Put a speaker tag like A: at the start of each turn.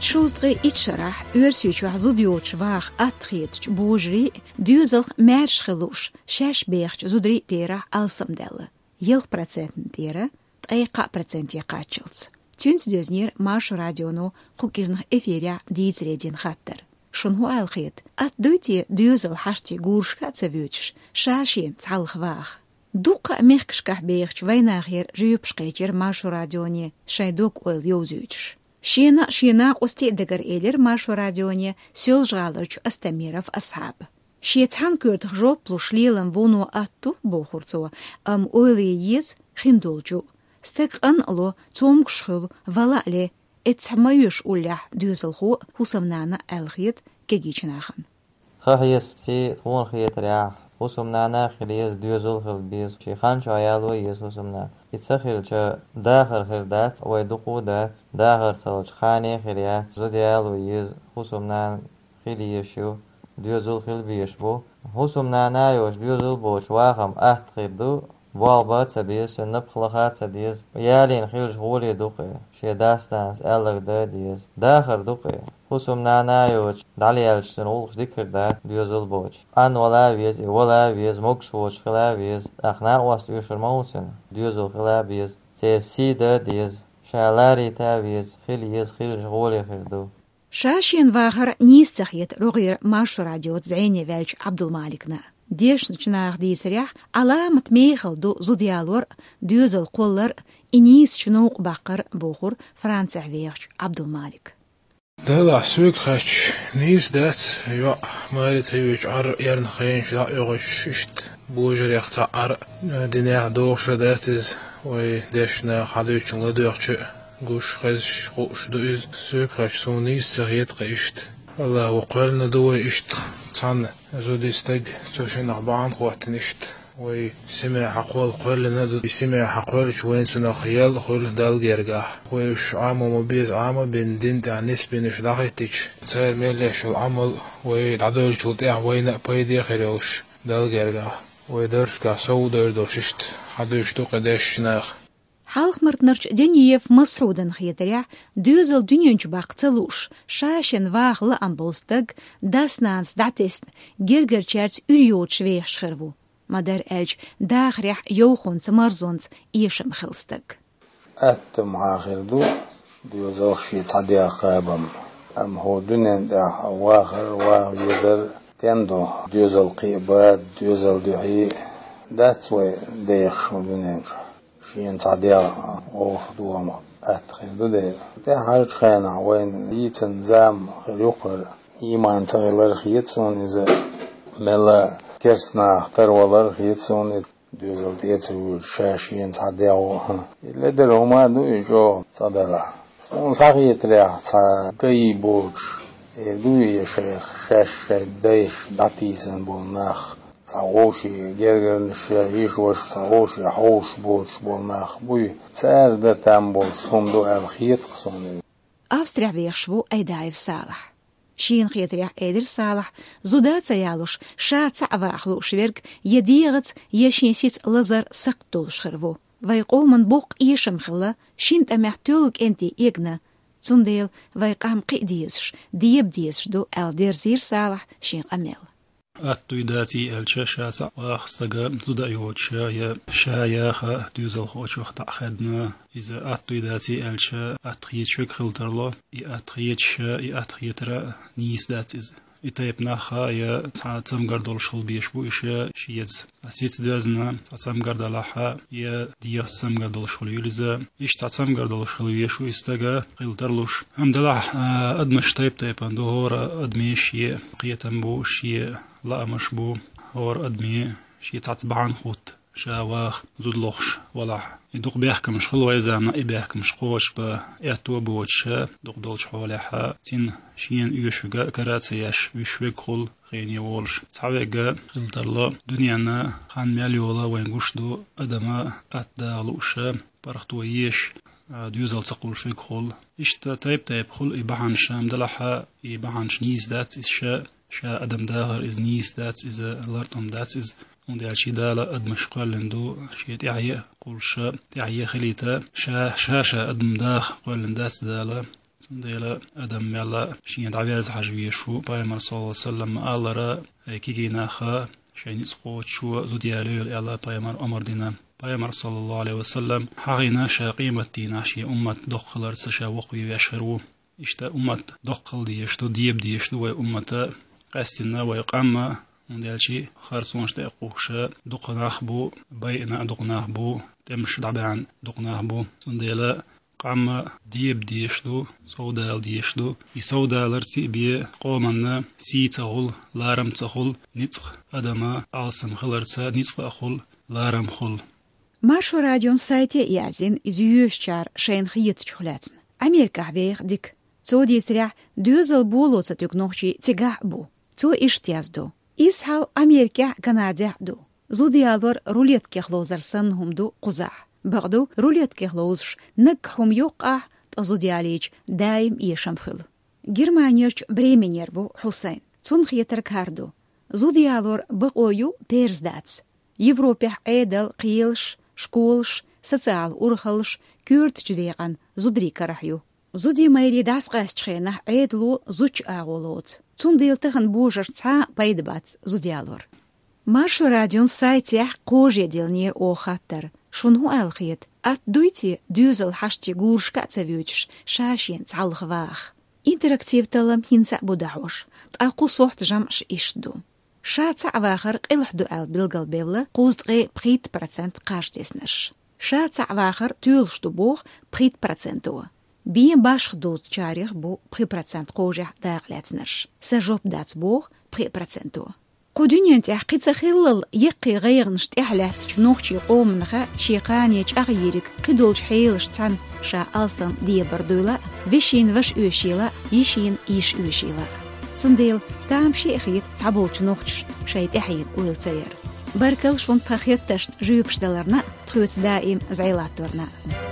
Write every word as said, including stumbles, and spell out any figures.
A: شوزغي إتشرح أرسيوش وحزوديوش واخ أتخيتش بوجري ديوزلخ مارش خلوش شاش بيخش زودري تيرا ألسم دل يلخ процент تيرا تأيقا процент يقاتشلز تونس دوزنير مارش راديونو خوكيرنخ إفيريا ديز ريدين خطر شنهو الخيط أت دويتي ديوزل حشتي غورشكا تسويتش شاشين تعلخ واخ دوقا ميخكشكح بيخش ويناغير جيوبش قيتر مارش راديوني شايدوك أول يوزيوش شينا شينا قستي دقر إيلر مارشو راديوني سيول جغالرش أستميرف أصحاب شيتحان كورت خجو بلوش ليلن فونو أتو بوخورتو أم أولي يز خندولجو ستك أن ألو توم كشخل ولا لي اتحميوش أوليح دوزلخو حسمنانا الخيط كجيجناخن
B: خايس بسي تون خيط رياح حسمنانا خليز دوزل خلبيز شيخان شايالو يز حسمنا يتسخل شا داخل خردات ويدقودات داخل سلج خاني خريات زوديال ويز حسمنا خليشو دوزل خلبيشبو حسمنا نايوش دوزل بوش واخم أحت خردو والبات سبيس ونبخلخات سديز ويالين خيلش غولي دوقي شي داستانس ألغ داديز داخل دوقي حسمنا نايوش داليالش سنولش ديكر دات دوزل بوش أن ولا ويز ولا ويز مكش وش خلا ويز أخنا واست يوشر موسن دوزل خلا ويز سير سي داديز شالاري تاويز خيليز خيلش غولي خردو
A: شاشين واخر نيستخيت رغير مارش راديو زعيني فالش عبد المالكنا ديش نشناغ دي سريح علامة ميخل دو زوديالور دوزل قولر إنيس شنوق باقر بوخور فرانس عويخش عبد المالك
C: دالا سوق خش نيس دات يو مالي تيوش عر يرن خينش لا يغش اشت بوجر يختار عر دينيح دوغش داتز وي ديشنا خدوش لدوغش قوش خش قوش دوز سوق خش سونيس سغيت قيشت الله وقالنا دوي اشت تان زود استج توشين أربعان قوات نشت وي سمع حقول قالنا دو سمع حقول شوين سنا خيال خل دال جرجع ويش عام مبيز عام بين دين تعنيس بين شلاقتش صار ملش العمل ويدعدل شو تاع وين بيدي خيروش دال جرجع ويدرس كسو در دوشت حدوش تو قداش ناخ
A: حالخ مرتنرش دنيف مسعودن خيتريع دوزل دنيونج باقتلوش شاشن واغ لأنبولستگ داسنانس داتست جرگر چرت uriot شويخ شخرفو مادر الج داغريح يوخون تمارزونت إيشم خلستگ
D: أتم آخر دو دوزل شي تعدي قابم أم هو دنيا دا واخر واغ يزر تندو دوزل قيبات دوزل دعي دات وي ديخ شو دنيا شين تعديا أو دوام أتخيل ده ده حاجة خيانة وين يتن زام خليقر إيمان تغير خيتسون إذا ملا كرسنا اختار ولا خيتسون دوزل ديتو شاشين تعديا وها اللي درهما دو يجو صدلا سون ساقيت ريح تاقي بوش دو يشيخ شاش دايش داتيسن بولناخ تعوشي جرجر نشايش وش تعوشي حوش بوش بولناخ بوي سار ده تام بول شوم دو الخيط قصوني
A: أفستريع بيخشبو أي دايف صالح شين خيتريع أيدر صالح زودات سيالوش شات سعواخلو شويرك يديغت يشينسيت لزر سقطول شخرفو ويقو من بوق إيشم خلا شين تمحتولك انتي إيقنا تنديل ويقام قيديسش ديب ديسش دو ألدير زير صالح شين قميل
E: أتويداتي الشاشة وأخصجا تدعيوت شايا شايا خا دوزل خوش وقت أخدنا إذا أتويداتي الشا أتخيت شك خلترلا أتخيت شا أتخيت را نيس دات إذا إتايب نخا يا تعتم قردول شل بيشبو إشيا شيز أسيت دوزنا تعتم قردالها يا دياسم قردول شل يلزا إيش تعتم قردول شل بيشو إستجا خلترلوش هم دلح أدمش تايب تايب عندهور أدميش يه قيتم بو شيء لا مش بو هور أدمي شيء تعتبعن خوت شاواخ زود لوخش ولا يدق بيحكم مش خلوة زعما يبيحكم مش قوش با يعتو بوتش دق دولش حولها تين شين يشوجا كراتسياش يشوج خل خيني وولش تعويجا خلترلا دنيانا خان مليولا وين قشدو أدما أتدالوش برختو يش ديوزل تقول شوي خل إشتا تايب تايب خل يبحن شام دلحا يبحن شنيز دات إشا شا أدم داهر إز نيز دات إز لارتم دات إز وندي على شي دالا أدمش قالندو شي تعيه قول شا تعيه خليتا شا شاشة أدم داخ قالن دات دالا ديلا أدم يلا شين دعويز حجويشو بايمر صلى الله عليه وسلم ألرا كيجينا خا شين يسقوط شو زوديالو يلا بايمر أمر دينا بايمر صلى الله عليه وسلم حقينا شاقيمة دينا شي أمة دخلر سشا وقوي ويشهرو إشتا أمة دخل ديشتو ديب ديشتو وأمة قسنا ويقام ندالشي خارسونش تقوش دقناه بو بينا دقناه بو تمش دعبان دقناه بو ندالا قام ديب ديشتو سودال ديشتو يسودالرسي بي قومنا سي تغول لارم تغول نطق أدما ألسن خلرسا نطق أخول لارم خل
A: مارشو راديون سايتي يازين إزيوشار شين خيط شخلاتن أمريكا عبيغ ديك تو ديسريح دوزل بولو تتوك نوخشي تيغا بو تو إشتيازدو إسحاو أمريكا كنادع دو زوديالور روليت كيخلوزر سنهم دو قزاح بغدو روليت كيخلوزش نكهم يوقع تزودياليج دايم يشمخل جرمانيرش بريمينيرفو حسين تون خيتر كاردو زوديالور بقويو بيرزداتس يوروبيح عيدل قيلش شكولش سوциал урхалш كورت جديقان زودري كرحيو زودي مايري داس قاشخينا عيدلو زوج اغولوت تون ديلتخن بوجر تا بايدبات زوديالور مارشو راديون سايتيح قوجي ديلنير او خاطر شنو الخيت ات دويتي دوزل حشتي غورشكا تسويتش شاشين تعلخواخ انتراكتيف تلم هينسا بوداوش تاقو صوحت جمعش اشدو شات عواخر قلحدو ال بلغل بيلا قوزد غي بخيت برسنت قاش ديسنش شات عواخر تولشدو بوغ بخيت برسنتو بين باش خدوت تشاريخ بو بخي برسنت قوجح داغلاتنش سجوب دات بوغ بخي برسنتو قدونيان تحقي تخلل يقي غير نشت احلاه تشنوخشي قوم نخا شيقانيج اغيرك قدولش حيلش تان شا ألسم دي بردولا وشين وش اوشيلا يشين ايش اوشيلا صنديل تام شي اخيت تعبولش نوخش شايت احيد ويلتير بركل شون تخيط تشت جيوبش دلرنا تخوت دائم زعيلات دورنا